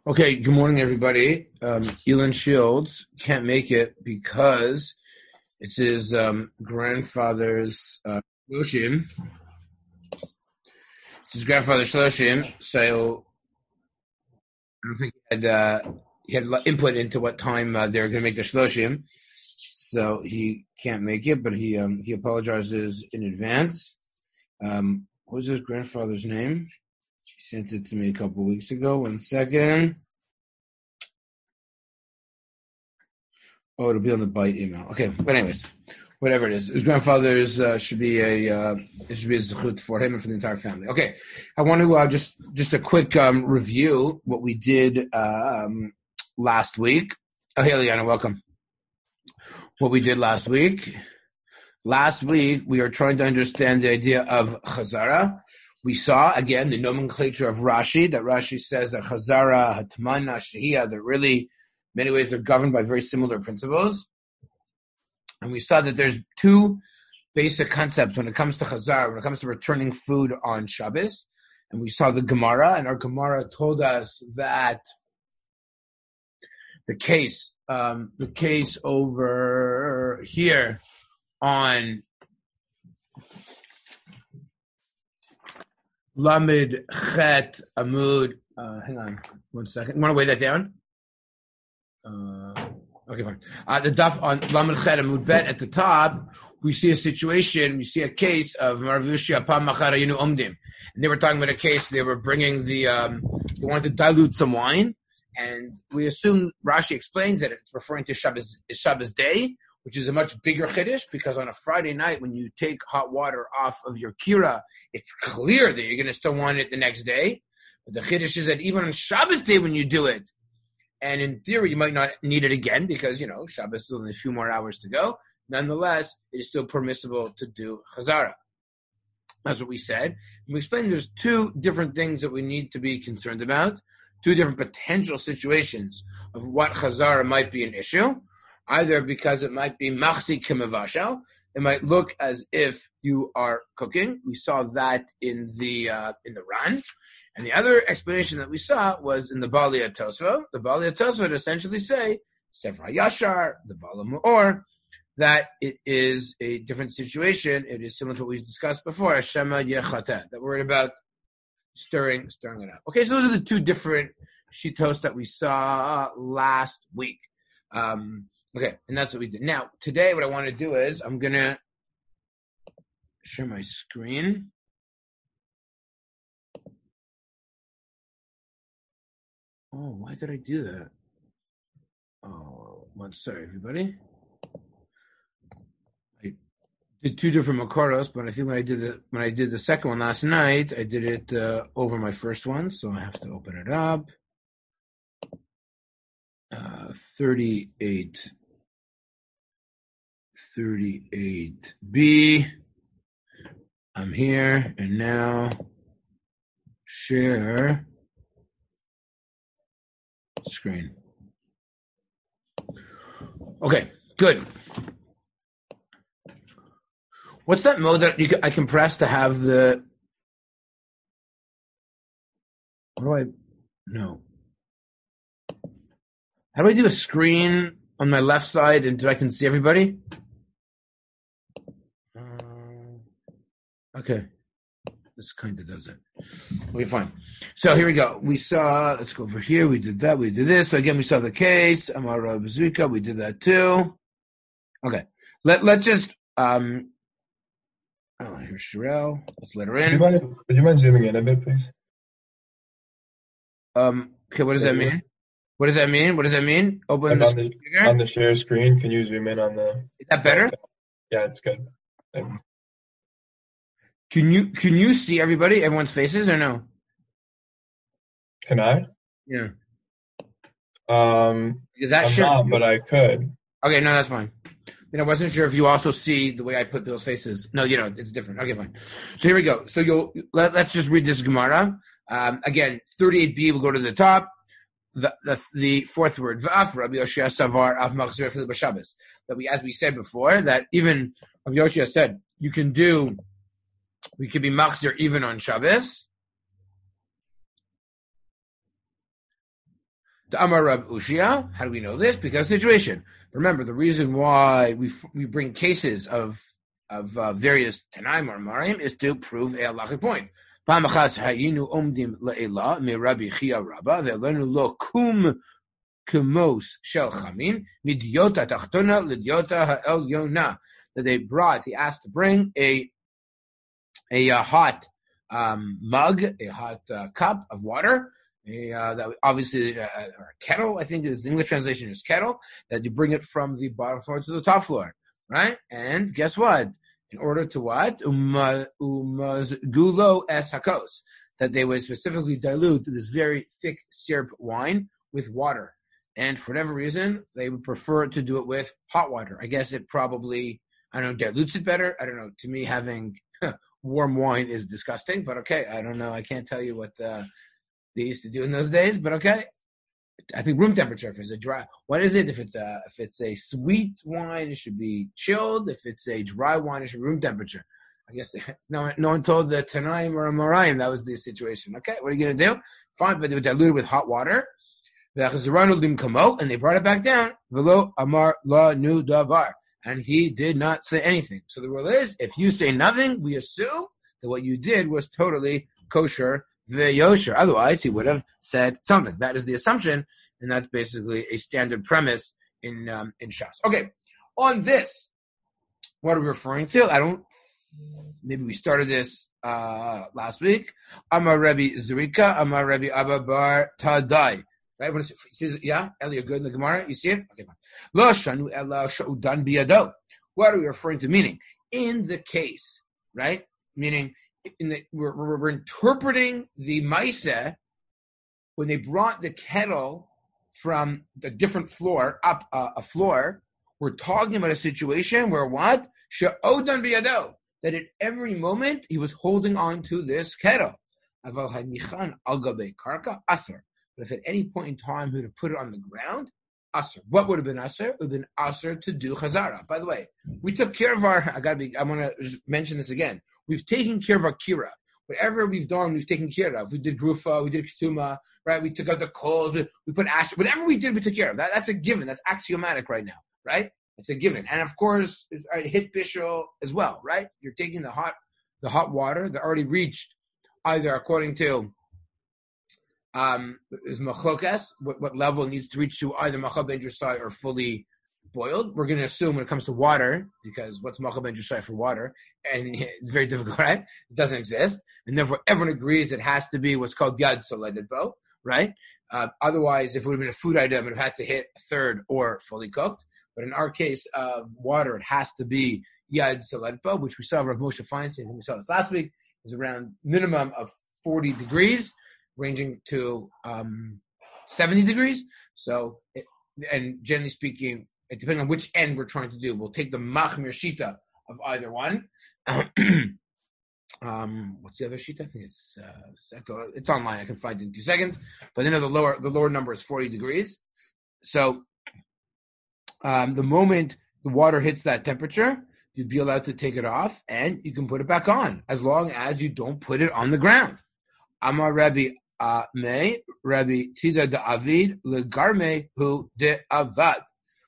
Okay, good morning, everybody. Elon Shields can't make it because it's his grandfather's Shloshim. It's his grandfather's Shloshim, so I don't think he had input into what time they're going to make the Shloshim. So he can't make it, but he apologizes in advance. What was his grandfather's name? He sent it to me a couple of weeks ago. 1 second. Oh, it'll be on the Byte email. Okay, but anyways, whatever it is, his grandfather's should be a zechut for him and for the entire family. Okay, I want to just a quick review what we did last week. Oh, hey, Liana, welcome. What we did last week. Last week, we are trying to understand the idea of chazara. We saw, again, the nomenclature of Rashi, that Rashi says that chazara, hatmana, shehiyah, that really, many ways, they're governed by very similar principles. And we saw that there's two basic concepts when it comes to chazara, when it comes to returning food on Shabbos. And we saw the Gemara, and our Gemara told us that the case over here on Lamed Chet Amud. Hang on 1 second. You want to weigh that down? Okay, fine. The daf on Lamed Chet Amud Bet at the top, we see a situation, we see a case of Maravushi Apam Macharayinu Omdim. And they were talking about a case, they were bringing they wanted to dilute some wine. And we assume Rashi explains that it's referring to Shabbos day, which is a much bigger chiddush, because on a Friday night, when you take hot water off of your kira, it's clear that you're going to still want it the next day. But the chiddush is that even on Shabbos day when you do it, and in theory, you might not need it again because, Shabbos is only a few more hours to go. Nonetheless, it is still permissible to do chazara. That's what we said. And we explained there's two different things that we need to be concerned about, two different potential situations of what chazara might be an issue, either because it might be machzik kemevashel, it might look as if you are cooking. We saw that in the Ran. And the other explanation that we saw was in the Bali Tosfot. The Bali Tosfot essentially say, Sefer Yashar, the Bala Mu'or, that it is a different situation. It is similar to what we discussed before, Shema Yechateh, that we're about stirring it up. Okay, so those are the two different shitos that we saw last week. Okay, and that's what we did. Now, today what I want to do is I'm going to share my screen. Oh, why did I do that? Oh, sorry, everybody. I did two different Makoros, but I think when I did the second one last night, I did it over my first one, so I have to open it up. 38B. I'm here, and now share screen. Okay, good. What's that mode that I can press to have the? How do I do a screen on my left side and I can see everybody? Okay. This kind of does it. Okay, fine. So here we go. We saw, let's go over here. We did that. We did this. So again, we saw the case. Amara Bazooka. We did that too. Okay. Let's just, here's Sherelle. Let's let her in. Would you mind zooming in a bit, please? Okay, what does that mean? What does that mean? Open on the share screen. Can you zoom in on the? Is that better? Yeah, it's good. Can you see everyone's faces or no? Can I? Yeah. Is that not, but I could. Okay, no, that's fine. I wasn't sure if you also see the way I put those faces. No, it's different. Okay, fine. So here we go. So let's just read this Gemara. Again, 38b, we'll go to the top. The fourth word, V'af Rabbi Yoshia Savar Av Machzir Fili B'Shabbos. That as we said before, that even Rabbi Yoshia said we could be Machzir even on Shabbos. The Amar Rab Ushia. How do we know this? Because situation. Remember, the reason why we bring cases of various Tanaim or Marim is to prove a halachic point. Pamachas hayinu omdim le'ela me Rabbi Chia Rabba ve'lenu lo kum kumos shel chamin midyota tachtona lidyota ha'el yona. That they brought, he asked to bring a hot mug, a hot cup of water. That obviously, or a kettle, I think the English translation is kettle, that you bring it from the bottom floor to the top floor, right? And guess what? In order to what? Gulo es hakos, that they would specifically dilute this very thick syrup wine with water. And for whatever reason, they would prefer to do it with hot water. I guess it probably, I don't know, dilutes it better. I don't know. To me, having warm wine is disgusting, but okay. I don't know. I can't tell you what they used to do in those days, but okay. I think room temperature. If it's a dry, what is it? If it's a sweet wine, it should be chilled. If it's a dry wine, it should be room temperature. I guess no one told the Tanaim or Amoraim that was the situation. Okay, what are you going to do? Fine, but they would dilute it with hot water. And they brought it back down. Velo amar la nu davar, and he did not say anything. So the rule is, if you say nothing, we assume that what you did was totally kosher. The Yosher. Otherwise, he would have said something. That is the assumption, and that's basically a standard premise in Shas. Okay, on this, what are we referring to? Maybe we started this last week. Amar Rebbe Zerika, Amar Rebbe Abba Bar Tadai. Right? When it says, yeah, Eli, you're good in the Gemara. You see it? Okay, fine. Lo shanu ela sha'udan biyado. What are we referring to? Meaning, in the case, right? Meaning, we're interpreting the Maiseh when they brought the kettle from the different floor up a floor. We're talking about a situation where what? She'odan biyado, that at every moment he was holding on to this kettle. Aval hanichan al gabe karka asar. But if at any point in time he would have put it on the ground, asar. What would have been asar? It would have been asar to do chazara. By the way, we took care of I want to just mention this again. We've taken care of our kira. Whatever we've done, we've taken care of. We did grufa, we did ketuma, right? We took out the coals, we put ash. Whatever we did, we took care of. That's a given. That's axiomatic right now, right? It's a given. And of course, it hit bishul as well, right? You're taking the hot water that already reached either according to is machlokas, what level it needs to reach to either machal ben drusai or fully boiled. We're going to assume when it comes to water, because what's machal ben drusai for water? And it's very difficult, right? It doesn't exist. And therefore, everyone agrees it has to be what's called yad soleded bo, right? Otherwise, if it would have been a food item, it would have had to hit a third or fully cooked. But in our case of water, it has to be yad soleded bo, which we saw Rav Moshe Feinstein, we saw this last week, is around minimum of 40 degrees, ranging to 70 degrees. So, and generally speaking, it depends on which end we're trying to do. We'll take the machmir shita of either one. What's the other sheet? I think it's online. I can find it in 2 seconds. But the lower number is 40 degrees. So the moment the water hits that temperature, you'd be allowed to take it off and you can put it back on, as long as you don't put it on the ground. Amar Rabbi Rabbi Tida de Avid legarme hu de avad.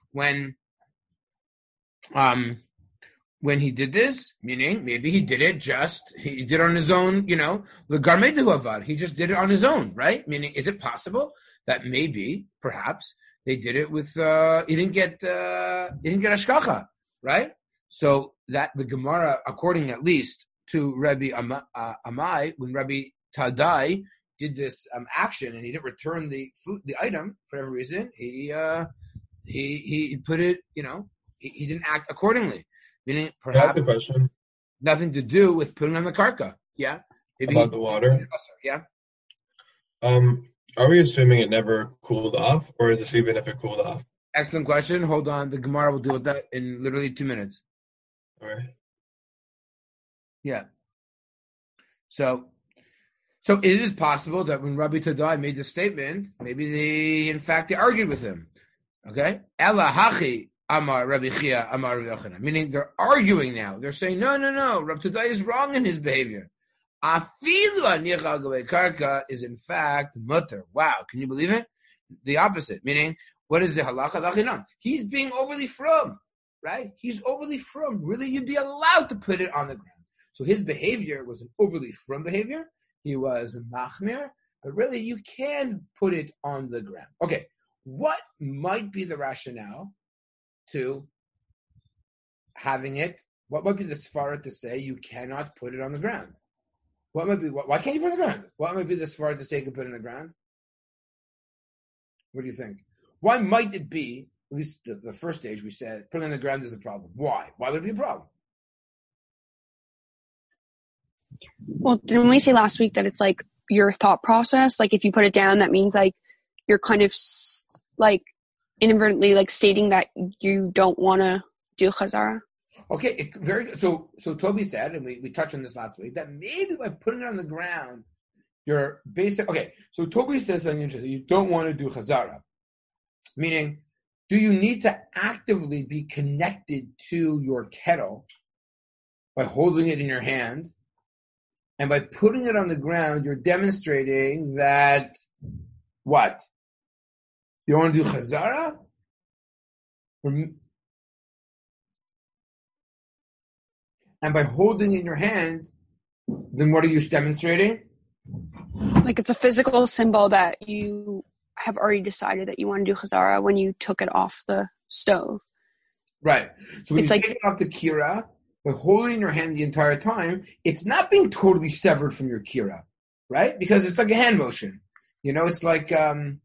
When he did this, meaning maybe he did it on his own, legarme de avad. He just did it on his own, right? Meaning, is it possible that maybe, perhaps, they did it with he didn't get hashgacha, right? So that the Gemara, according at least to Rabbi Amai, when Rabbi Tadai did this action and he didn't return the item for whatever reason, he put it, he didn't act accordingly. Meaning perhaps that's a question. Nothing to do with putting on the karka. Yeah. Maybe about the water. Yeah. Are we assuming it never cooled off, or is this even if it cooled off? Excellent question. Hold on. The Gemara will deal with that in literally 2 minutes. All right. Yeah. So it is possible that when Rabbi Tadai made this statement, maybe they argued with him. Okay? Ela hachi amar Rabbi Chia amar Rabbi Yochanan. Meaning they're arguing now. They're saying, no. Rabbi Tadai is wrong in his behavior. Afilu anicha al gavei karka is in fact mutter. Wow. Can you believe it? the opposite, meaning, what is the halacha dachinan? He's being overly frum, right? He's overly frum. Really, you'd be allowed to put it on the ground. So his behavior was an overly frum behavior. He was a machmir, but really you can put it on the ground. Okay, what might be the rationale to having it? What might be the svara to say you cannot put it on the ground? What might be? Why can't you put it on the ground? What might be the svara to say you can put it on the ground? What do you think? Why might it be, at least the first stage we said, putting on the ground is a problem? Why? Why would it be a problem? Well, didn't we say last week that it's like your thought process? Like if you put it down, that means like you're kind of like inadvertently like stating that you don't want to do chazara. Okay, very good. So Toby said, and we touched on this last week, that maybe by putting it on the ground, you're basic. Okay, so Toby says something interesting. You don't want to do chazara, meaning, do you need to actively be connected to your kettle by holding it in your hand? And by putting it on the ground, you're demonstrating that what? You don't want to do chazara? And by holding it in your hand, then what are you demonstrating? Like it's a physical symbol that you have already decided that you want to do chazara when you took it off the stove. Right. So when you take it off the kira, by holding in your hand the entire time, it's not being totally severed from your kira, right? Because it's like a hand motion. You know, it's like you're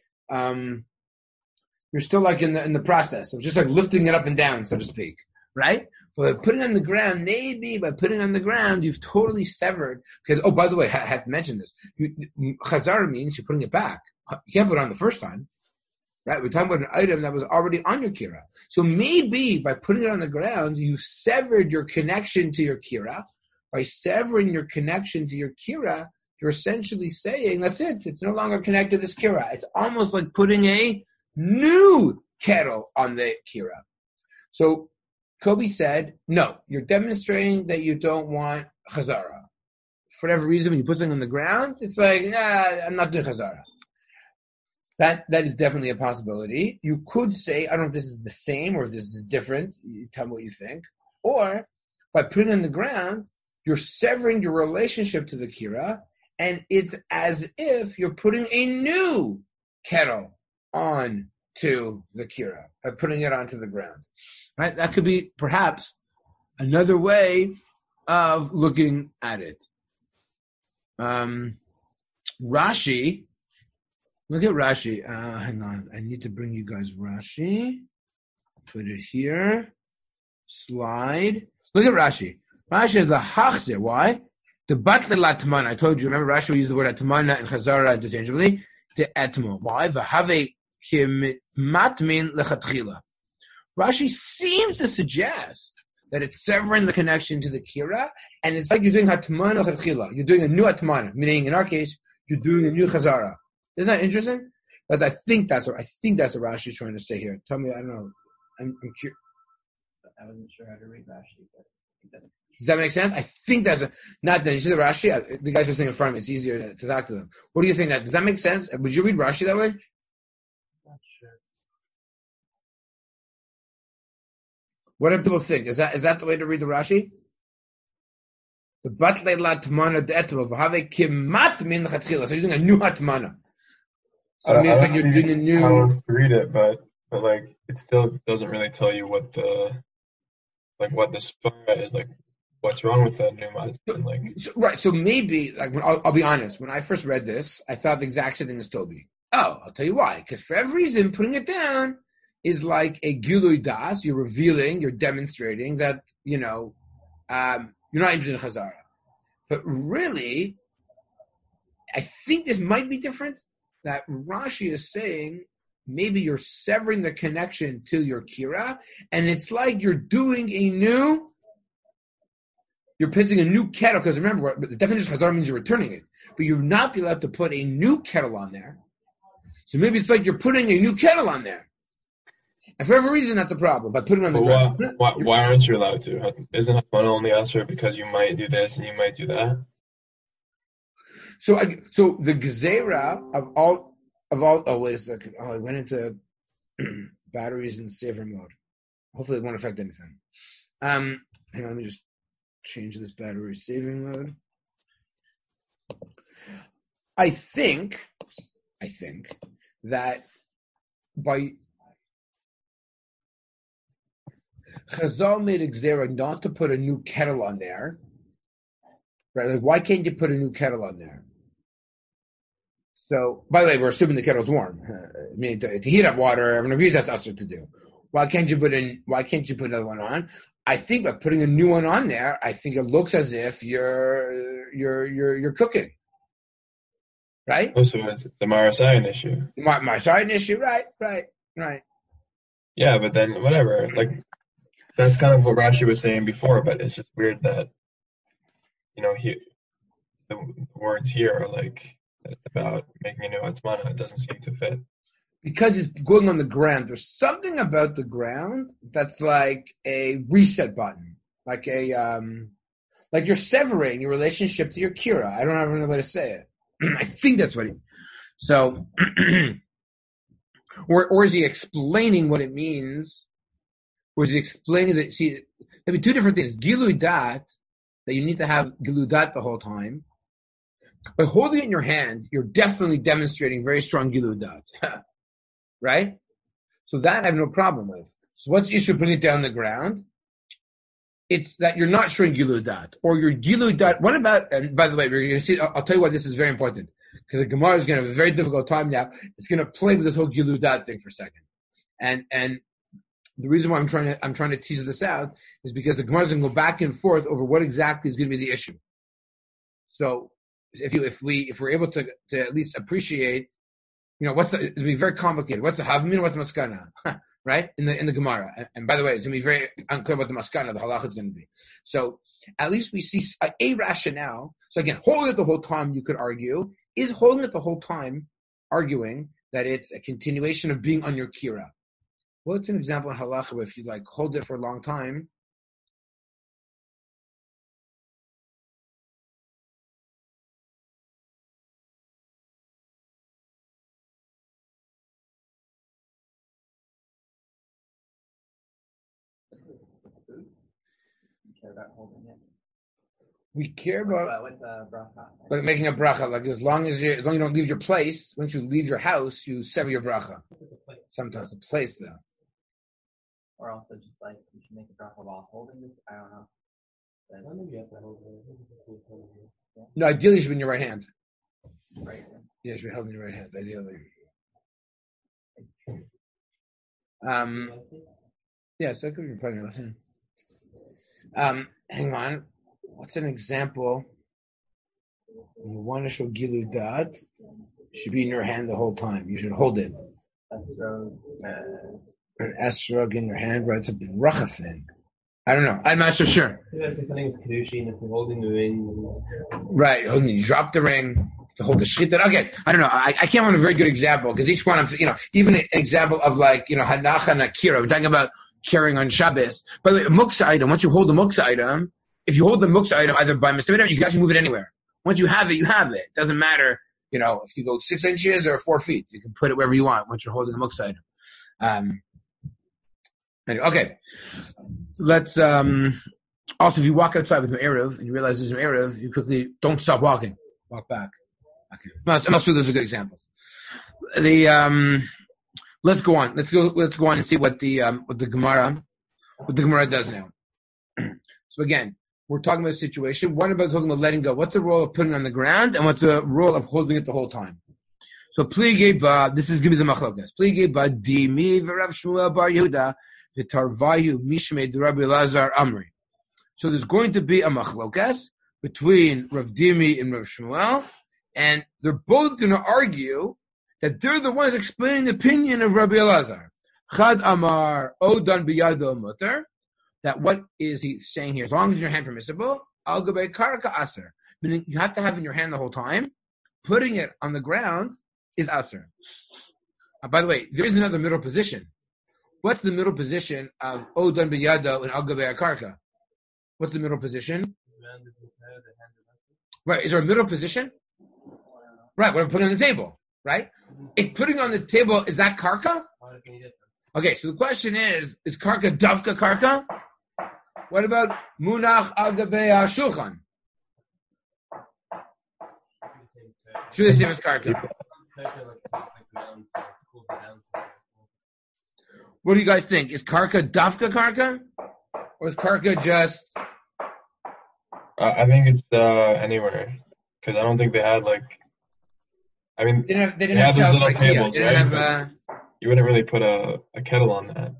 still like in the process of just like lifting it up and down, so to speak, right? But by putting it on the ground, maybe by putting it on the ground, you've totally severed. Because, oh, by the way, I had to mention this. Chazara means you're putting it back. You can't put it on the first time, right? We're talking about an item that was already on your kira. So maybe by putting it on the ground, you severed your connection to your kira. By severing your connection to your kira, you're essentially saying, that's it. It's no longer connected to this kira. It's almost like putting a new kettle on the kira. So Kobe said, no, you're demonstrating that you don't want chazara. For whatever reason, when you put something on the ground, it's like, nah, I'm not doing chazara. That is definitely a possibility. You could say, I don't know if this is the same or if this is different. You tell me what you think. Or by putting it on the ground, you're severing your relationship to the kira, and it's as if you're putting a new kettle on to the kira by putting it onto the ground. Right? That could be perhaps another way of looking at it. Rashi, look at Rashi. Hang on. I need to bring you guys Rashi. Put it here. Slide. Look at Rashi. Rashi is the hachzer. Why? The battle latman. I told you, remember Rashi will use the word atmana and chazara interchangeably. To etmo. Why? V'have kim matmin lechatchila. Rashi seems to suggest that it's severing the connection to the kira, and it's like you're doing hatmana lechatchila. You're doing a new atmana, meaning in our case, you're doing a new chazara. Isn't that interesting? Because I think that's what Rashi is trying to say here. Tell me, I don't know. I'm curious. I wasn't sure how to read Rashi, but does that make sense? I think that's not that. You see the Rashi? The guys are saying in front of me. It's easier to talk to them. What do you think? Does that make sense? Would you read Rashi that way? Not sure. What do people think? Is that the way to read the Rashi? The batle latmana de'etmo v'have kimat min lechatchila. So you're doing a new hatmana. So I like you're doing a new. How else to read it, but like it still doesn't really tell you what the svara is, like what's wrong with the pneumatic. Like right. So maybe like I'll be honest. When I first read this, I thought the exact same thing as Toby. Oh, I'll tell you why. Because for every reason, putting it down is like a gilui das. You're revealing, you're demonstrating that you're not interested in chazara. But really, I think this might be different. That Rashi is saying maybe you're severing the connection to your kira, and it's like you're doing you're pitching a new kettle, because remember, the definition of chazara means you're returning it, but you're not be allowed to put a new kettle on there. So maybe it's like you're putting a new kettle on there. And for every reason, that's a problem. But put it on the ground. Why aren't you allowed to? Isn't Hafana only answer because you might do this and you might do that? So the gezerah of all of all. Oh, wait a second. Oh, I went into batteries in saver mode. Hopefully, it won't affect anything. Hang on, let me just change this battery saving mode. I think that by Chazal made a gzera not to put a new kettle on there, right? Like, why can't you put a new kettle on there? So, by the way, we're assuming the kettle's warm. I mean, to heat up water, I'm going to use that's usher to do. Why can't you put another one on? I think by putting a new one on there, I think it looks as if you're cooking, right? Oh, so it's the Marasayan issue. Marasayan issue, right. Yeah, but then whatever. Like, that's kind of what Rashi was saying before, but it's just weird that, the words here are like about making a new Hatzmana. It doesn't seem to fit. Because it's going on the ground. There's something about the ground that's like a reset button, like like you're severing your relationship to your Kira. I don't have another way to say it. I think that's what so, or is he explaining what it means? Or is he explaining that? See, there'd be two different things. Gilui Dat, that you need to have Gilui Dat the whole time. By holding it in your hand, you're definitely demonstrating very strong Gilui Dat. Right? So that I have no problem with. So what's the issue of putting it down on the ground? It's that you're not showing Gilui Dat. Or your Gilui Dat. What about, and by the way, we're going to see, I'll tell you why this is very important. Because the Gemara is going to have a very difficult time now. It's going to play with this whole Gilui Dat thing for a second. And the reason why I'm trying to tease this out is because the Gemara is going to go back and forth over what exactly is going to be the issue. So if we're able to at least appreciate, it'll be very complicated. What's the havmin? What's the maskana? Right? In the Gemara. And by the way, it's going to be very unclear what the maskana, the halacha is going to be. So at least we see a rationale. So again, holding it the whole time, you could argue, is holding it the whole time arguing that it's a continuation of being on your kira. Well, it's an example in halacha where if you hold it for a long time, About holding it. We care about with bracha. Like making a bracha. Like as long as you don't leave your place, once you leave your house, you sever your bracha. Sometimes a place though. Or also just like you should make a bracha while holding it. I don't know. Maybe you have to hold it. No, ideally it should be in your right hand. Right. Yeah, it should be held in your right hand, ideally. Yeah, so it could be probably in your left hand. Hang on. What's an example? When you want to show Gilui Dat, it should be in your hand the whole time. You should hold it. An esrog in your hand, right? It's a bracha thing. I don't know. I'm not so sure. Something with kedushin, if you're holding the ring. Right. You drop the ring to hold the shchita. Okay. I don't know. I can't find a very good example because each one, even an example of hanacha and akira. We're talking about carrying on Shabbos. By the way, a muksa item, once you hold the muksa item, if you hold the muksa item either by mistake, you can actually move it anywhere. Once you have it, you have it. It doesn't matter, if you go 6 inches or 4 feet, you can put it wherever you want once you're holding the muksa item. Anyway, okay. So let's, also if you walk outside with an Erev and you realize there's an Erev, you quickly don't stop walking. Walk back. Okay. I'm not sure those are good examples. Let's go on. Let's go on and see what the Gemara does now. So again, we're talking about a situation. One about talking about letting go. What's the role of putting it on the ground, and what's the role of holding it the whole time? So pligei ba. This is going to be the machlokas. Pligei ba dimi v'Rav Shmuel bar Yehuda v'tarvayu mishmei d'Rabbi Elazar Amri. So there's going to be a machlokas between Rav Dimi and Rav Shmuel, and they're both going to argue that they're the ones explaining the opinion of Rabbi Elazar. Chad Amar Odan biyado mutar. That what is he saying here? As long as your hand permissible, al gabei karka aser. Meaning you have to have it in your hand the whole time. Putting it on the ground is aser. By the way, there is another middle position. What's the middle position of Odan biyado and al gabei karka? What's the middle position? Right. Is there a middle position? Right. What I'm putting on the table. right? Is putting on the table, is that karka? Okay, so the question is karka davka karka? What about munach al gabei shulchan? Should the same as karka? What do you guys think? Is karka dafka karka? Or is karka just... I think it's anywhere. Because I don't think they had like... I mean, they didn't have have those little like tables, right? Have, you wouldn't really put a kettle on that.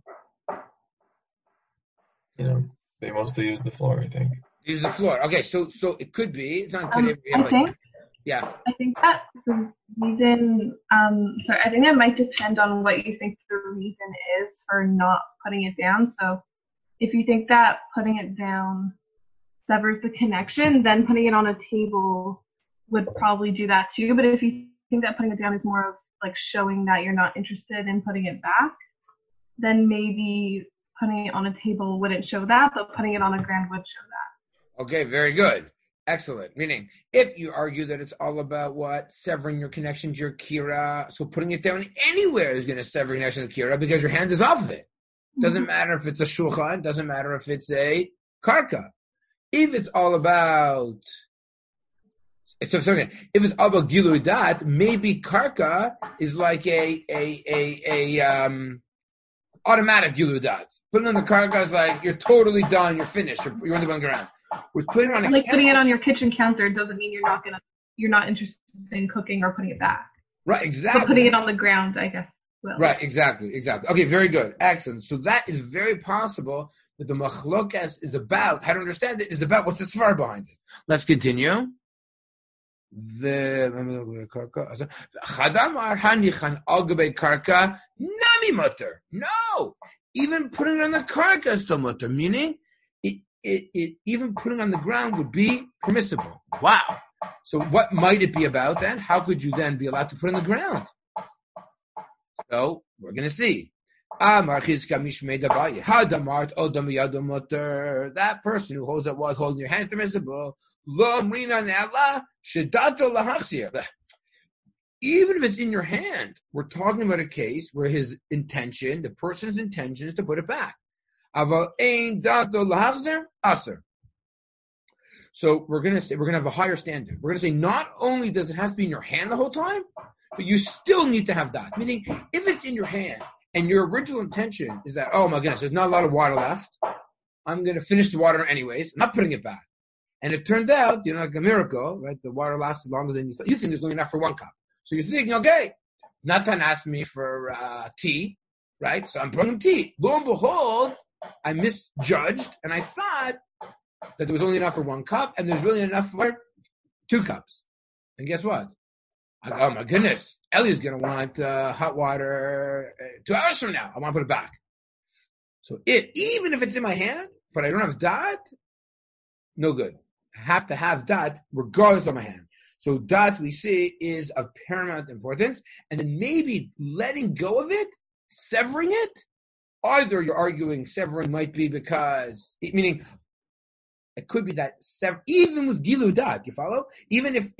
You know, they mostly use the floor, I think. Use the floor. Okay, so it could be. It's not today. I think that the reason. So I think it might depend on what you think the reason is for not putting it down. So if you think that putting it down severs the connection, then putting it on a table would probably do that too. But if you think that putting it down is more of like showing that you're not interested in putting it back, then maybe putting it on a table wouldn't show that, but putting it on a ground would show that. Okay, very good. Excellent. Meaning, if you argue that it's all about what? Severing your connection to your kira, so putting it down anywhere is going to sever your connection to the kira because your hand is off of it. Doesn't matter if it's a shulchan, doesn't matter if it's a karka. If it's all about... So, if it's all about gilui dat, maybe karka is like a automatic gilui dat. Putting on the karka is like you're totally done, you're finished, you're on the ground. With putting it on putting it on your kitchen counter doesn't mean you're not interested in cooking or putting it back. Right, exactly. But putting it on the ground, I guess. Will. Right, exactly. Okay, very good, excellent. So that is very possible that the machlokas is about. How to understand it is about what's the svar behind it. Let's continue. Chadamar hanichan al gabei karka nami mutter. No, even putting it on the karka is still mutter. Meaning, it even putting on the ground would be permissible. Wow. So what might it be about then? How could you then be allowed to put it on the ground? So we're going to see. That person who holds up while holding your hand is permissible. Even if it's in your hand, we're talking about a case where his intention, the person's intention, is to put it back. So we're going to have a higher standard. We're going to say not only does it have to be in your hand the whole time, but you still need to have that. Meaning, if it's in your hand and your original intention is that, oh my goodness, there's not a lot of water left, I'm going to finish the water anyways, I'm not putting it back. And it turned out, like a miracle, right? The water lasted longer than you thought. You think there's only enough for one cup. So you're thinking, okay, Natan asked me for tea, right? So I'm bringing tea. Lo and behold, I misjudged, and I thought that there was only enough for one cup, and there's really enough for 2 cups. And guess what? Oh my goodness, Ellie's going to want hot water 2 hours from now. I want to put it back. So even if it's in my hand, but I don't have dat, no good. I have to have dat regardless of my hand. So dat, we see, is of paramount importance. And then maybe letting go of it, severing it, either you're arguing severing might be because, meaning it could be that even with gilu dat, you follow? Even with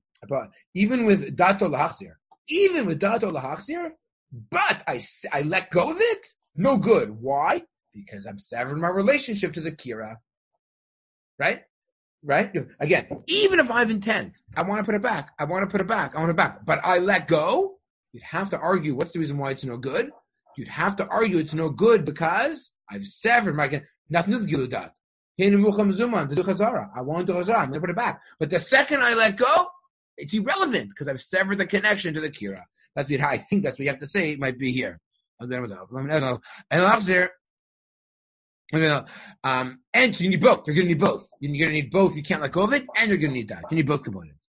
dato lahachzir, but I let go of it, no good. Why? Because I'm severing my relationship to the kira. Right? Again, even if I have intent, I want to put it back. But I let go, you'd have to argue what's the reason why it's no good. You'd have to argue it's no good because I've severed my nothing to do with that. I want to chazara. I'm going to put it back. But the second I let go, it's irrelevant because I've severed the connection to the kira. That's what I think that's what you have to say. It might be here. And so you need both. You're going to need both. You're going to need both. You can't let go of it, and you're going to need that. You need both components.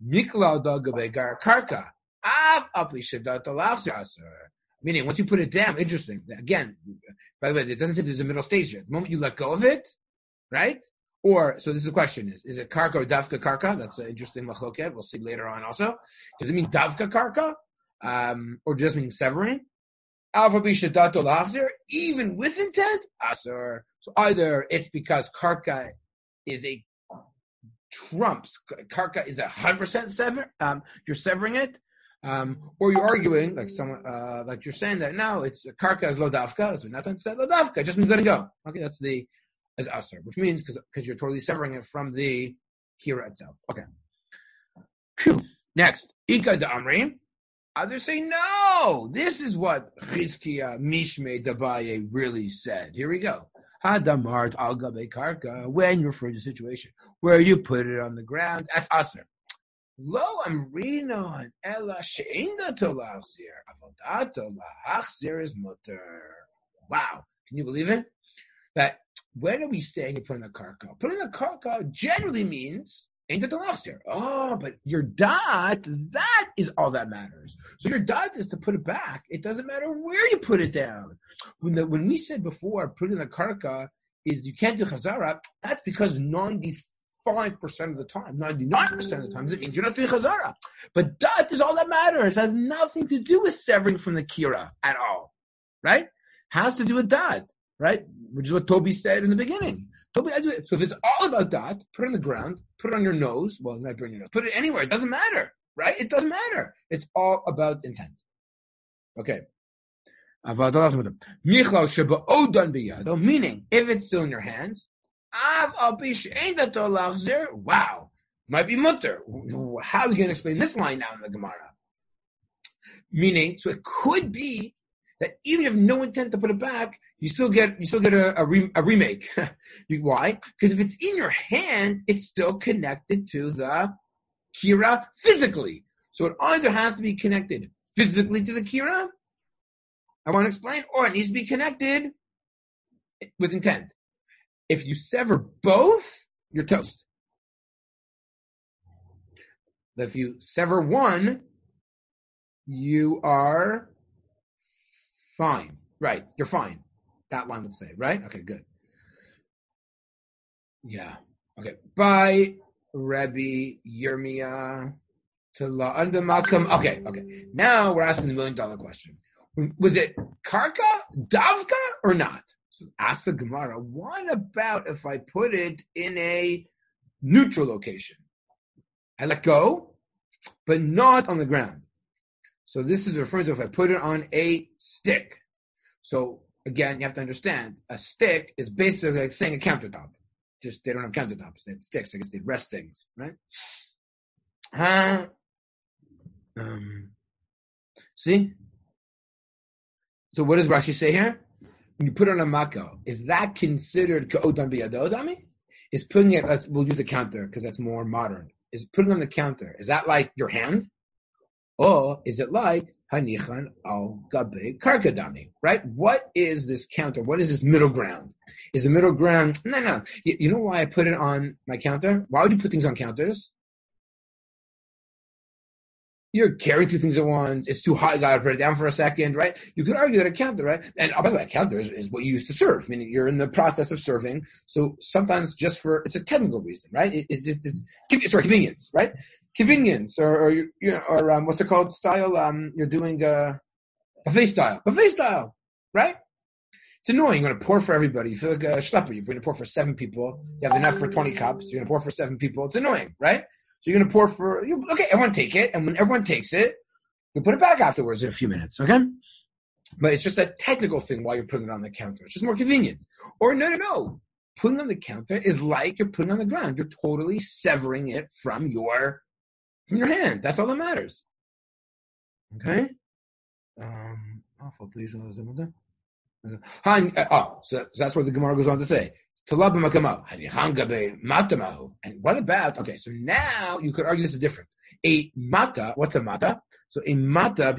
Meaning, once you put it down, interesting. Again, by the way, it doesn't say there's a middle stage yet. The moment you let go of it, right? So this is the question: is it karka or davka karka? That's an interesting machloket. We'll see later on also. Does it mean davka karka, or just mean severing? Even with intent, asur. So either it's because karka is a trumps. Karka is 100% sever. You're severing it. Or you're arguing like someone, like you're saying that no, it's karka is lo dafka, so not said lo dafka. It just means letting go. Okay, that's the as aser, which means because you're totally severing it from the kira itself. Okay. Phew. Next, ika da amri. Others say no. This is what Chizkiya Mishmei Dabaye really said. Here we go. Hadamart al gabe karka. When you refer to a situation where you put it on the ground, that's aser. Lo amrino and ella she'inda tolachzir avodato lahachzir is mutter. Wow, can you believe it? That when are we saying you put in the karka? Putting the karka generally means ain't the tolachzir. Oh, but your dot, that is all that matters. So your dot is to put it back. It doesn't matter where you put it down. When we said before, putting the karka is you can't do chazara, that's because 95% of the time, 99% of the time, it means you're not doing chazara. But dot is all that matters. It has nothing to do with severing from the kira at all, right? Has to do with dot, right? Which is what Toby said in the beginning. Toby, so if it's all about dot, put it on the ground, put it on your nose. Well, not burn your nose. Put it anywhere. It doesn't matter, right? It doesn't matter. It's all about intent. Okay. Meaning, if it's still in your hands, wow, might be mutter. How are you going to explain this line now in the Gemara? Meaning, so it could be that even if no intent to put it back, you still get a remake. Why? Because if it's in your hand, it's still connected to the kira physically. So it either has to be connected physically to the kira, I want to explain, or it needs to be connected with intent. If you sever both, you're toast. But if you sever one, you are fine. Right, you're fine. That line would say, right? Okay, good. Yeah. Okay. By Rabbi Yirmiyah to La under Malcolm. Okay. Now we're asking the $1 million question. Was it karka, davka, or not? So ask the Gemara, what about if I put it in a neutral location? I let go, but not on the ground. So this is referring to if I put it on a stick. So again, you have to understand, a stick is basically like saying a countertop. Just they don't have countertops; they have sticks. I guess they rest things, right? See? So what does Rashi say here? When you put it on a makkah, is that considered ka'odan biyadodami? Is putting it? We'll use a counter because that's more modern. Is putting on the counter? Is that like your hand? Or is it like hanichan al gabe karkadami? Right? What is this counter? What is this middle ground? Is the middle ground? No. You know why I put it on my counter? Why would you put things on counters? You're carrying two things at once. It's too hot. You got to put it down for a second, right? You could argue that a counter, right? And by the way, a counter is what you use to serve. Meaning you're in the process of serving. So sometimes it's a technical reason, right? It's convenience, right? Convenience or what's it called? Style. You're doing buffet style, right? It's annoying. You're going to pour for everybody. You feel like a schlepper. You're going to pour for 7 people. You have enough for 20 cups. You're going to pour for 7 people. It's annoying, right? So you're going to pour for, okay, everyone take it. And when everyone takes it, you put it back afterwards in a few minutes, okay? But it's just a technical thing while you're putting it on the counter. It's just more convenient. Or no. Putting on the counter is like you're putting it on the ground. You're totally severing it from your hand. That's all that matters. Okay? So that's what the Gemara goes on to say. And what about, okay, so now you could argue this is different. A mata, what's a mata? So a mata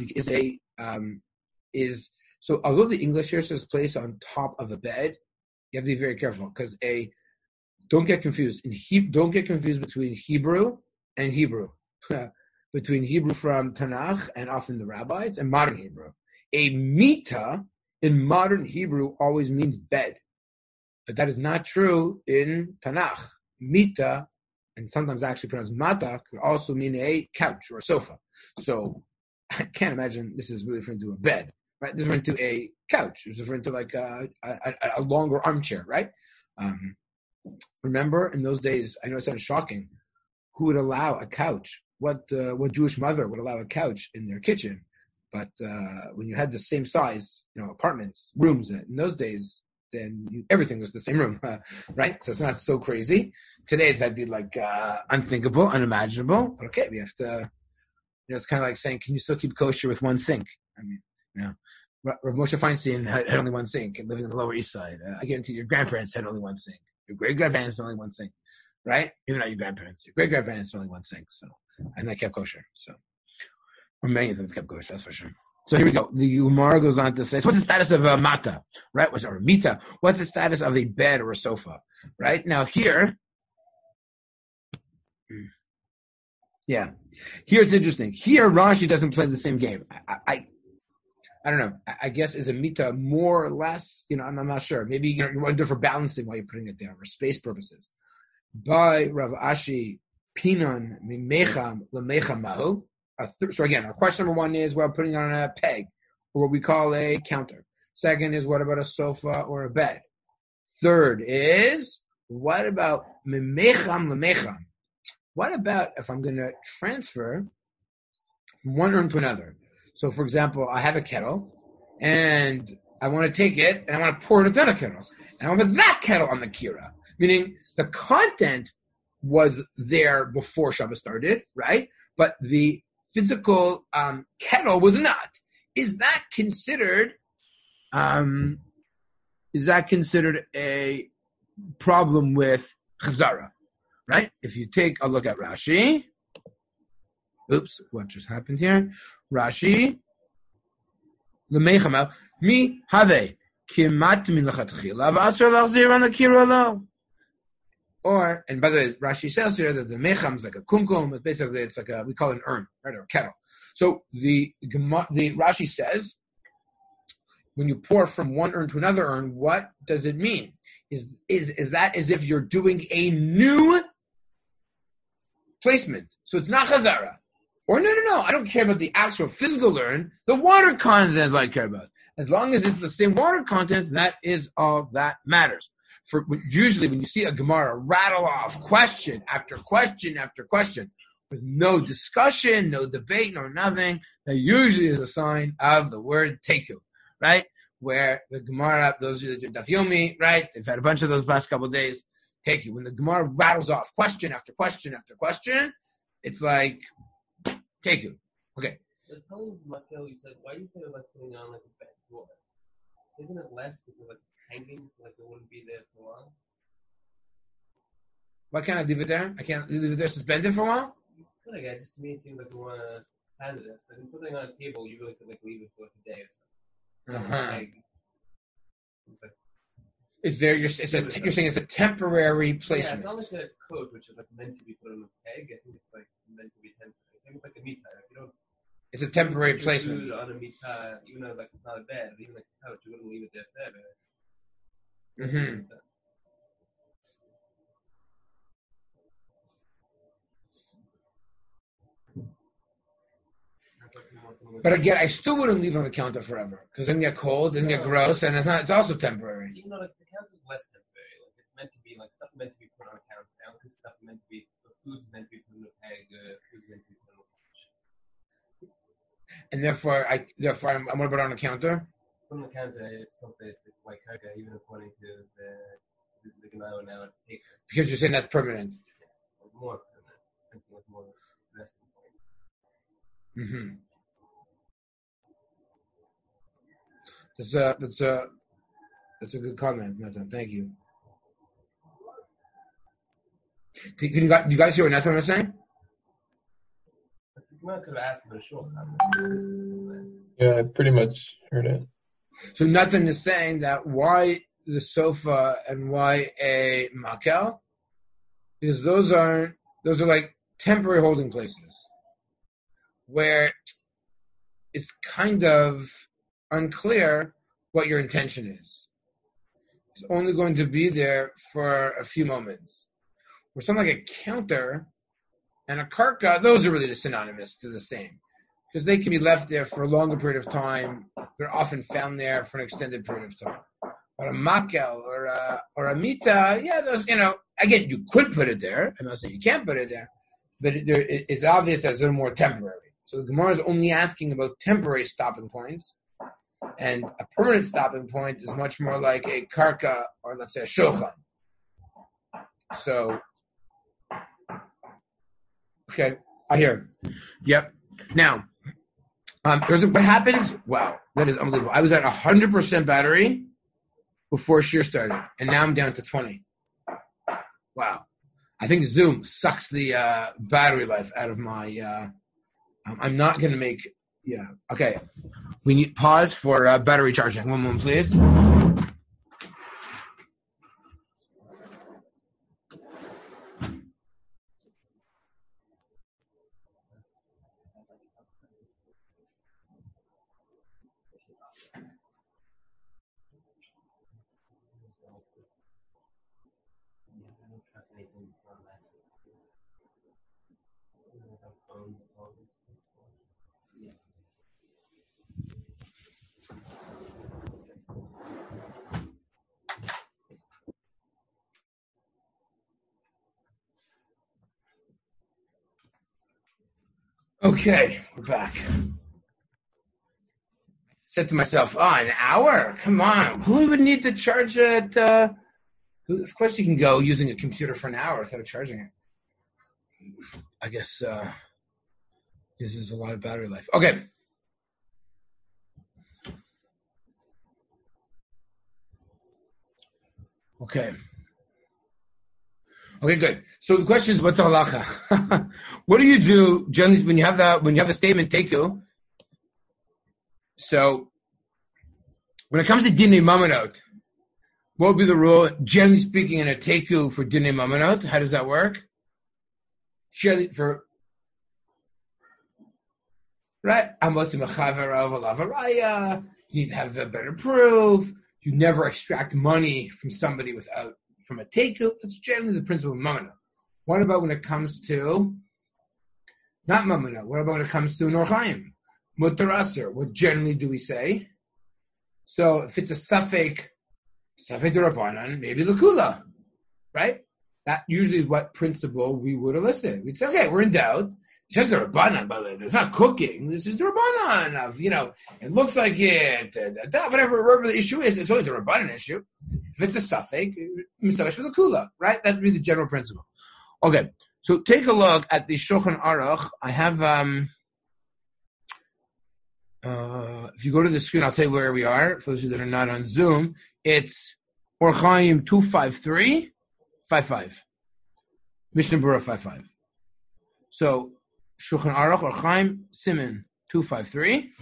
is so although the English here says place on top of a bed, you have to be very careful because don't get confused. Don't get confused between Hebrew and Hebrew. Between Hebrew from Tanakh and often the rabbis and modern Hebrew. A mita in modern Hebrew always means bed. But that is not true in Tanakh. Mita, and sometimes actually pronounced mata, could also mean a couch or a sofa. So I can't imagine this is really referring to a bed, right? This is referring to a couch. It's referring to like a longer armchair, right? Remember in those days, I know it sounds shocking, who would allow a couch what Jewish mother would allow a couch in their kitchen? But when you had the same size, apartments, rooms in those days, then everything was the same room, right? So it's not so crazy. Today, that'd be like unthinkable, unimaginable. But okay, we have to, it's kind of like saying, can you still keep kosher with one sink? I mean, Rav Moshe Feinstein had only one sink and living on the Lower East Side. I guarantee your grandparents had only one sink. Your great-grandparents had only one sink, right? Even not your grandparents. Your great-grandparents had only one sink. So, and they kept kosher. So, or many of them kept kosher, that's for sure. So here we go. The Gemara goes on to say, so what's the status of a mata, right? Or a mita? What's the status of a bed or a sofa, right? Now here, here it's interesting. Here Rashi doesn't play the same game. I don't know. I guess is a mita more or less, I'm not sure. Maybe you want to do it for balancing while you're putting it there, for space purposes. By Rav Ashi, Pinon, Mimecham, Lemecham Mahu. So again, our question number one is, putting it on a peg, or what we call a counter. Second is, what about a sofa or a bed? Third is, what about Mimecham, Lemecham? What about if I'm going to transfer from one room to another? So, for example, I have a kettle, and I want to take it, and I want to pour it into another kettle. And I want to put that kettle on the kira. Meaning, the content was there before Shabbos started, right? But the physical kettle was not. Is that considered a problem with chazara, right? If you take a look at Rashi, oops, what just happened here? Rashi, L'meichama, mi have kimat min lachatchila v'asher lachzir on the kirolo. Or, and by the way, Rashi says here that the mecham is like a kumkum, but basically it's like we call it an urn, right, or a kettle. So the Rashi says, when you pour from one urn to another urn, what does it mean? Is that as if you're doing a new placement? So it's not chazara. Or no, I don't care about the actual physical urn. The water content I care about. As long as it's the same water content, that is all that matters. Usually when you see a Gemara rattle off question after question after question with no discussion, no debate, no nothing, that usually is a sign of the word teku, right? Where the Gemara, those of you that do Daf Yomi, right? They've had a bunch of those last couple of days. Teku. When the Gemara rattles off question after question after question, it's like teku. Okay. So tell me, Michael, you said, why do you say like putting on like a bed floor? Isn't it less because like hanging, so like it wouldn't be there for a while? Why can't I leave it there? I can't leave it there suspended for a while? You could, I guess. Just to me, it seems like you want to hazardous. Like, if putting on a table, you really could like leave it for like a day or something. It's there. You're saying it's a temporary placement. Yeah, it's not like a coat which is like meant to be put on a peg. I think it's like meant to be temporary. Same with like a mita. If you don't, it's a temporary placement. Food on a mita, even though like it's not a bed, even like a couch, you wouldn't leave it there forever. But again, I still wouldn't leave it on the counter forever because then get cold, then get gross, and it's also temporary. Even though like the counter is less temporary, like it's meant to be like stuff meant to be put on a counter. Now stuff meant to be the food's meant to be put in a peg, food's meant to be put on a couch. And therefore, I'm going to put it on a counter. Put on the counter, it still says it's white karka, even according to the Gemara now it's taken. Because you're saying that's permanent. Yeah, more permanent. Something with more resting point. That's a good comment, Nathan. Thank you. Do you guys hear what Nathan was saying? You could have asked him a short Yeah, I pretty much heard it. So Nathan is saying that why the sofa and why a makel? Because those are like temporary holding places where it's kind of unclear what your intention is. It's only going to be there for a few moments. Or something like a counter and a karka, those are really synonymous to the same. Because they can be left there for a longer period of time. They're often found there for an extended period of time. But a makel or a mita, yeah, those, again, you could put it there. I'm not saying you can't put it there. but it's obvious that they're more temporary. So the Gemara is only asking about temporary stopping points, and a permanent stopping point is much more like a karka, or let's say a shulchan. So, okay, I hear. Yep. Now, what happens? Wow, that is unbelievable. I was at 100% battery before Shir started, and now I'm down to 20. Wow. I think Zoom sucks the battery life out of my... I'm not going to make... Yeah. Okay. We need pause for battery charging. One moment, please. Okay, we're back. Said to myself, an hour? Come on. Who would need to charge it? Of course you can go using a computer for an hour without charging it. I guess this is a lot of battery life. Okay. Okay, good. So the question is, what's the halacha? What do you do generally when you have a statement teku? So when it comes to dinei mamonot, what would be the rule? Generally speaking, in a teku for dinei mamonot, how does that work? Right, you need to have a better proof. You never extract money from somebody from a teku. That's generally the principle of mamona. What about when it comes to not mamona? What about when it comes to norchaim? Mutar aser. What generally do we say? So if it's a safek derabanan, maybe l'kula, right? That usually is what principle we would elicit. We'd say, okay, we're in doubt. It's just the Rabbanan, by the way. It's not cooking. This is the Rabbanan of, it looks like it, whatever the issue is, it's only the Rabbanan issue. If it's a suffix, misavish with a kula, right? That's really the general principle. Okay, so take a look at the Shulchan Aruch. I have, if you go to the screen, I'll tell you where we are. For those of you that are not on Zoom, it's Or Chaim 25355. Mishnah Berurah 55. So, Shulchan Aruch or Chaim Siman 253.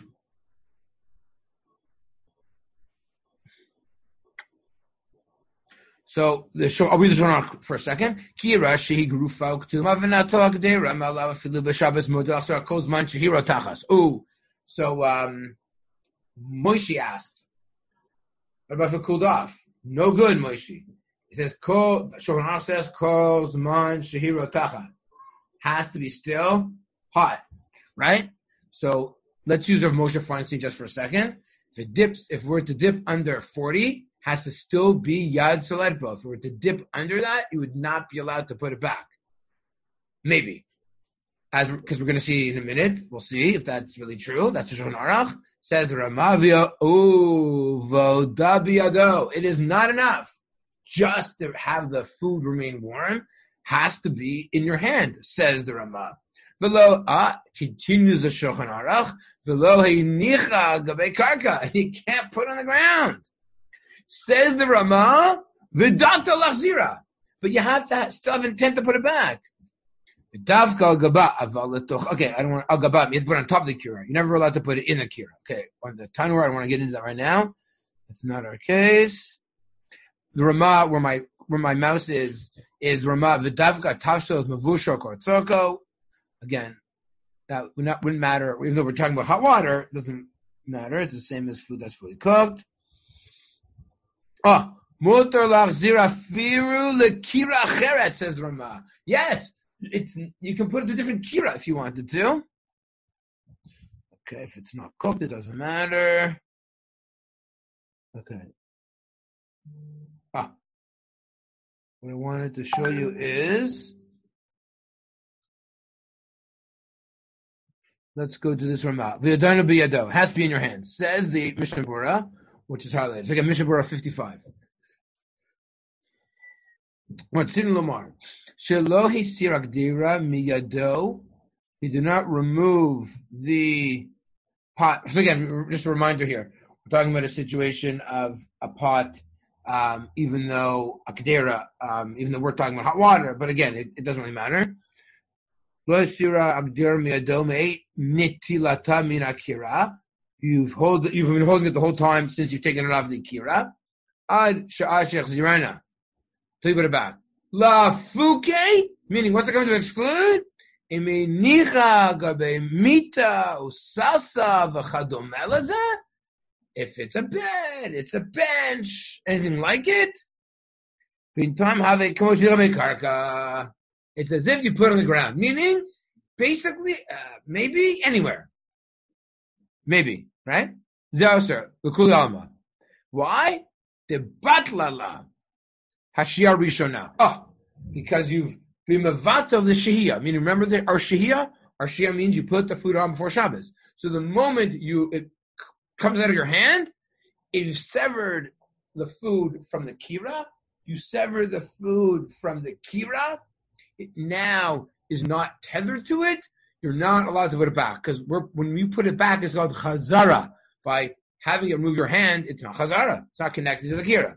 So I'll read the Shulchan Aruch for a second. Kira shehi grufa uktuma v'natal agdera malav afilu b'Shabbos modach so kol zman shehiro tachas. Oh, so Moshe asked, what about if it cooled off? No good, Moshe. It says Shulchan Aruch says kol zman shehiro tachas. Has to be still hot, right? So let's use Rav Moshe Feinstein just for a second. If we're to dip under 40, has to still be Yad Soledbo. If we were to dip under that, you would not be allowed to put it back. Maybe. Because we're going to see in a minute. We'll see if that's really true. That's Shulchan Aruch. Says Ramavia, Vodabiyado. It is not enough just to have the food remain warm. Has to be in your hand, says the Ramah. Velo continues the Shulchan Aruch. Velo heinicha gabei karka. You can't put on the ground. Says the Ramah. V'data lachzira. But you have to still have intent to put it back. Davka al gaba aval letoch. Okay, I don't want al gaba. You have to put it on top of the kira. You're never allowed to put it in the kira. Okay, on the tanur, I don't want to get into that right now. That's not our case. The Ramah, where my mouse is Ramah v'davka tavshel mavushok or tzorko. Again, that wouldn't matter. Even though we're talking about hot water, it doesn't matter. It's the same as food that's fully cooked. Mutar lachzira firu lekira cheret, says Ramah. Yes, you can put it to a different kira if you wanted to. Okay, if it's not cooked, it doesn't matter. Okay. What I wanted to show you is Let's go to this Ramah. V'yadanu b'yado. Has to be in your hands. Says the Mishnah Berurah, which is highlighted. So again, Mishnah Berurah 55. Ratzinu lomar. Shelo hisir agdira miyado. He did not remove the pot. So again, just a reminder here. We're talking about a situation of a pot, even though a kedera, even though we're talking about hot water. But again, it doesn't really matter. You've been holding it the whole time since you've taken it off the kira. Tell you about it back. La fuke, meaning what's it going to exclude? If it's a bed, it's a bench, anything like it. It's as if you put it on the ground, meaning basically, maybe anywhere. Maybe, right? Why? The batlala hashia rishona. Oh, because you've been mevat of the shehiyah. Meaning, remember our shehiyah? Our shehiyah means you put the food on before Shabbos. So the moment it comes out of your hand, if you've severed the food from the kira, you sever the food from the kira, it now is not tethered to it, you're not allowed to put it back. Because when you put it back, it's called chazara. By having it remove your hand, it's not chazara. It's not connected to the kira.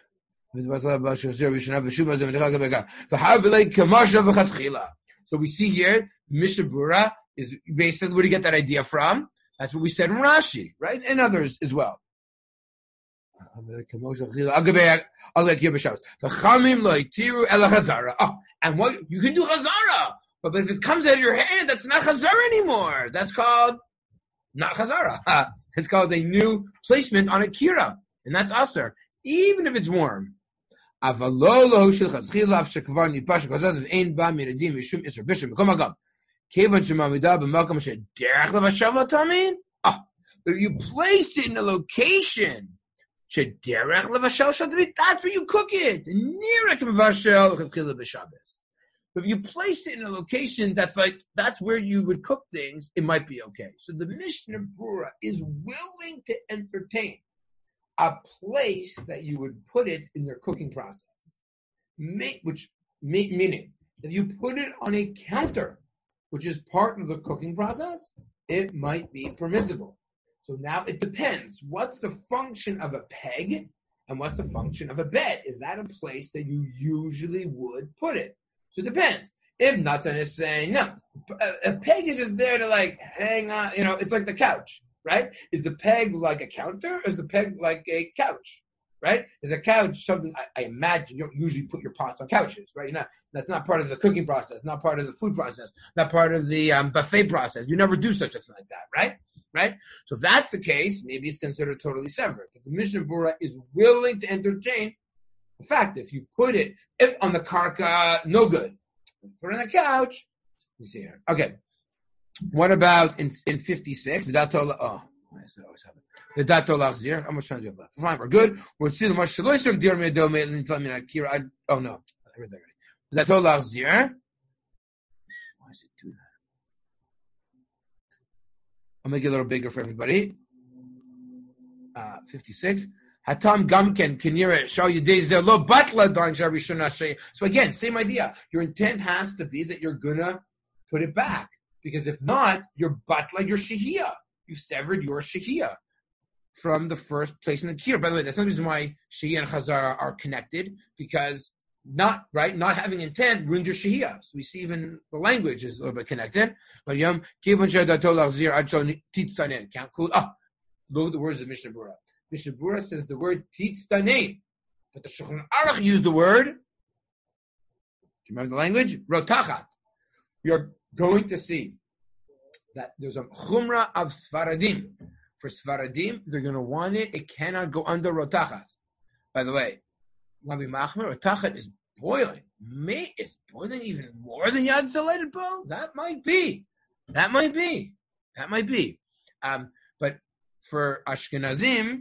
So we see here, Mishnah Berurah is basically, where do you get that idea from? That's what we said in Rashi, right? And others as well. Oh, and what you can do chazara, but if it comes out of your hand, that's not chazara anymore. That's called not chazara. It's called a new placement on a kira, and that's aser, even if it's warm. If you place it in a location, that's where you cook it. If you place it in a location that's where you would cook things, it might be okay. So the Mishnah Berurah is willing to entertain a place that you would put it in your cooking process. Meaning, if you put it on a counter, which is part of the cooking process, it might be permissible. So now it depends. What's the function of a peg and what's the function of a bed? Is that a place that you usually would put it? So it depends. If Natan is saying, no, a peg is just there to hang on, it's like the couch, right? Is the peg like a counter or is the peg like a couch, right? Is a couch something, I imagine you don't usually put your pots on couches, right? That's not part of the cooking process, not part of the food process, not part of the buffet process. You never do such a thing like that, right? Right? So if that's the case, maybe it's considered totally severed. But the Mishnah Berurah is willing to entertain the fact that if you put it on the karka, no good. Put it on the couch. You see here. Okay. What about in 56? How much time do you have left? Fine, we're good. Oh no, I read that already. Why does it do that? I'll make it a little bigger for everybody. 56. Hatam Gamken Kinira Shal Yudei Lo Batla Darn Sharishuna Shay. So again, same idea. Your intent has to be that you're gonna put it back. Because if not, you're batla your shehiyah. You've severed your shehiyah from the first place in the kira. By the way, that's not the reason why shehiyah and chazara are connected, because not having intent ruins your shehiyah. So we see even the language is a little bit connected. But look at the words of Mishnah Berurah. Mishnah Berurah says the word titztanein, but the Shulchan Aruch used the word. Do you remember the language? Rotachat. You're going to see that there's a chumrah of Sfaradim. For Sfaradim, they're going to want it. It cannot go under rotachat. By the way, Rabbi Machmer, rotachat is boiling. It's boiling even more than Yad Zalated Bo? That might be. But for Ashkenazim,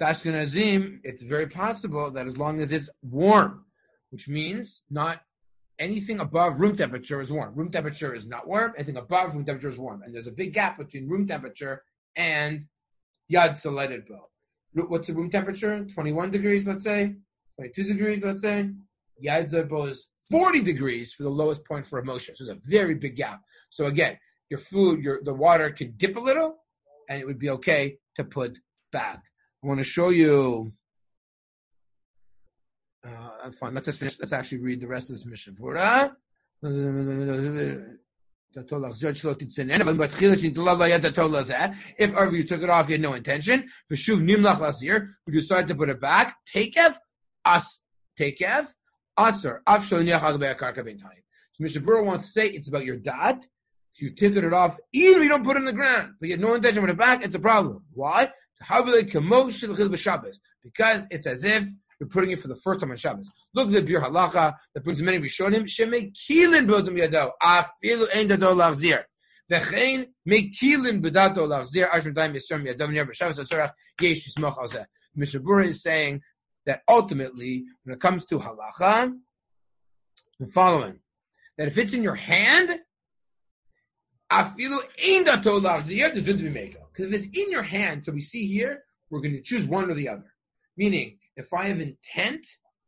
it's very possible that as long as it's warm, which means not anything above room temperature is warm. Room temperature is not warm. Anything above room temperature is warm. And there's a big gap between room temperature and Yad Saleted Bo. What's the room temperature? 21 degrees, let's say. 22 degrees, let's say. Yad Saleted Bo is 40 degrees for the lowest point for a Moshe. So there's a very big gap. So again, your food, the water can dip a little, and it would be okay to put back. I want to show you. That's fine. Let's just finish. Let's actually read the rest of this Mishnah. If you took it off, you had no intention. We decided to put it back. Takev, asur. So Mishnah Berurah wants to say it's about your dad. If you took it off, even if you don't put it in the ground, but you had no intention to put it back, it's a problem. Why? Because it's as if you're putting it for the first time on Shabbos. Look at the Bir Halacha that brings many Rishonim. Shemei kilin b'odom yado, afilu ein dado lachzir. V'chein mekilin b'dato lachzir. Ashim daim yisram yadom ner b'Shabbos atzorach yesh tismoch al zeh. Mishnah Berurah is saying that ultimately, when it comes to halacha, the following: that if it's in your hand, afilu ein dato lachzir, there's going to be meko. Because if it's in your hand, so we see here, we're going to choose one or the other. Meaning, if I have intent,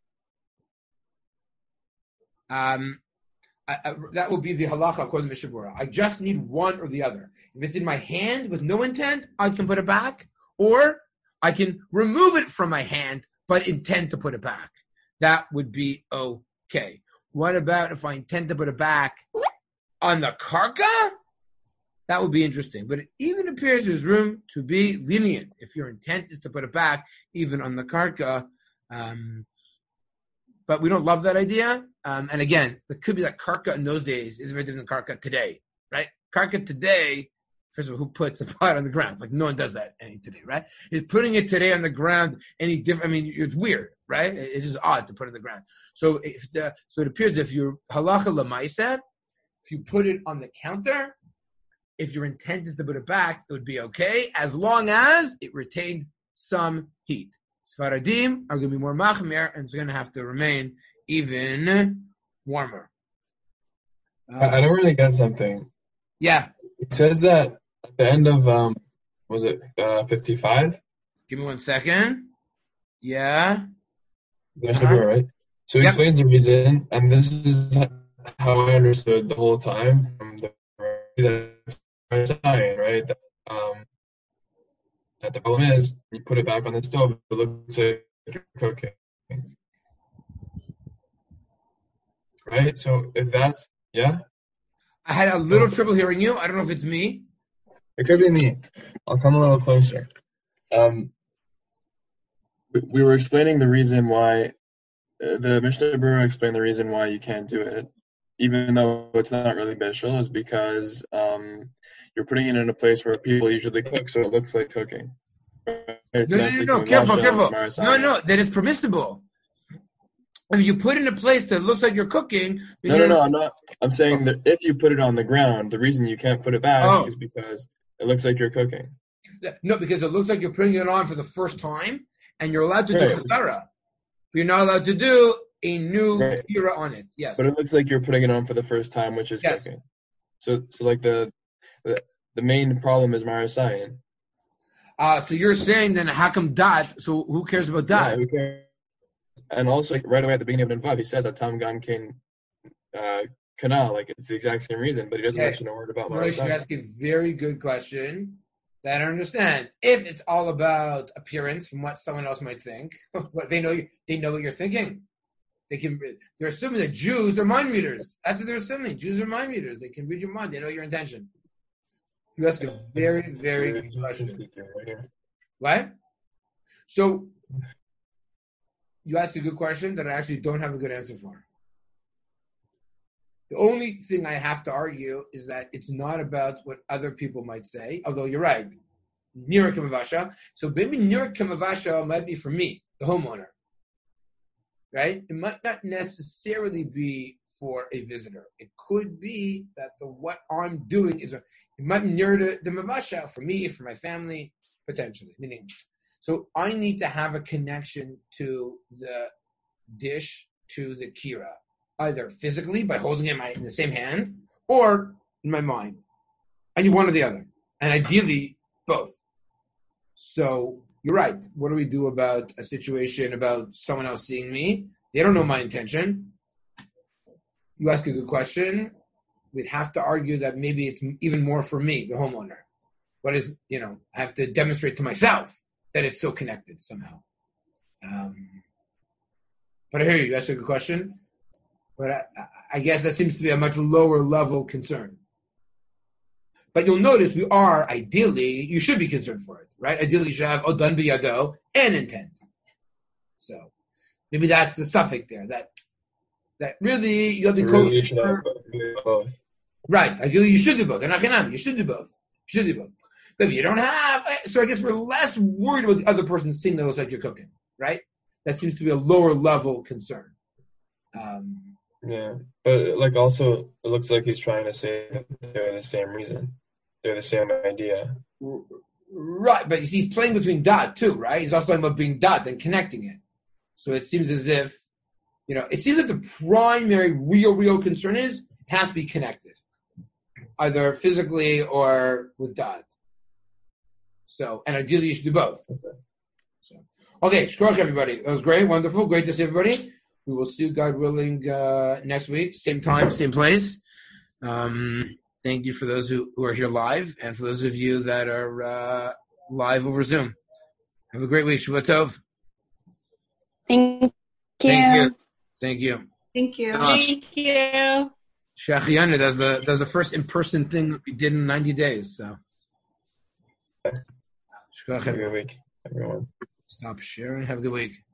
that will be the halacha according to Mishnah Berurah. I just need one or the other. If it's in my hand with no intent, I can put it back, or I can remove it from my hand but intend to put it back. That would be okay. What about if I intend to put it back on the karka? That would be interesting. But it even appears there's room to be lenient if your intent is to put it back, even on the karka. But we don't love that idea. And again, it could be that karka in those days is very different than karka today, right? Karka today, first of all, who puts a pot on the ground? Like no one does that today, right? Is putting it today on the ground any different? I mean, it's weird, right? It's just odd to put it on the ground. So it appears that if you're halacha lemaisa, if you put it on the counter, if your intent is to put it back, it would be okay, as long as it retained some heat. Sfaradim are going to be more machmir, and it's going to have to remain even warmer. I don't really get something. Yeah. It says that at the end of, was it 55? Give me 1 second. Yeah. Right? So he explains the reason, and this is how I understood the whole time from the sign, right? That the problem is, you put it back on the stove, it looks like you're cooking. Right? So if that's, yeah? I had a little trouble hearing you. I don't know if it's me. It could be me. I'll come a little closer. We were explaining the reason why, the Mishnah Berurah explained the reason why you can't do it, even though it's not really bishul, is because you're putting it in a place where people usually cook, so it looks like cooking. Right? No, careful. No, that is permissible. If you put it in a place that looks like you're cooking... No, I'm not. I'm saying that if you put it on the ground, the reason you can't put it back is because it looks like you're cooking. No, because it looks like you're putting it on for the first time, and you're allowed to do chazara. You're not allowed to do a new kira on it. Yes. But it looks like you're putting it on for the first time, which is cooking. So like the main problem is marasayin. So you're saying then hakam dat? So who cares about dat? Yeah, who cares? And also, like, right away at the beginning of Nvav, he says that Tam Gan King Kana, like it's the exact same reason, but he doesn't mention a word about marasayin. You ask a very good question that I understand. If it's all about appearance from what someone else might think, what they know what you're thinking. They're assuming that Jews are mind readers. That's what they're assuming. Jews are mind readers. They can read your mind. They know your intention. You ask a very, very good question. What? So you ask a good question that I actually don't have a good answer for. The only thing I have to argue is that it's not about what other people might say, although you're right. Nira Kamavasha. So maybe Nira Kamavasha might be for me, the homeowner. Right? It might not necessarily be for a visitor. It could be that what I'm doing it might be near the mavasha for me, for my family, potentially. Meaning, so I need to have a connection to the dish, to the kira. either physically by holding it in the same hand or in my mind. I need one or the other, and ideally both. So you're right. What do we do about a situation about someone else seeing me? They don't know my intention. You ask a good question. We'd have to argue that maybe it's even more for me, the homeowner. What is, I have to demonstrate to myself that it's still connected somehow. But I hear you. That's a good question. But I guess that seems to be a much lower level concern. But you'll notice you should be concerned for it, right? Ideally, you should have odan biyado and intent. So maybe that's the suffix there. That really you have to really you should have both. Right. Ideally, you should do both. They're not going to. You should do both. But if you don't have, so I guess we're less worried about the other person seeing that it looks like you're cooking, right? That seems to be a lower level concern. Yeah, but also it looks like he's trying to say that they're the same reason. They're the same idea. Right, but he's playing between dot too, right? He's also talking about being dot and connecting it. So it seems as if, it seems that the primary real concern is it has to be connected, either physically or with dot. So, and ideally you should do both. Okay, shkosh everybody. That was great, wonderful, great to see everybody. We will see you, God willing, next week, same time, same place. Thank you for those who are here live, and for those of you that are live over Zoom. Have a great week. Shavua Tov. Thank you. Thank you. Thank you. Thank you. Shachiana, that's the first in-person thing that we did in 90 days. So, Have a good week, everyone. Stop sharing. Have a good week.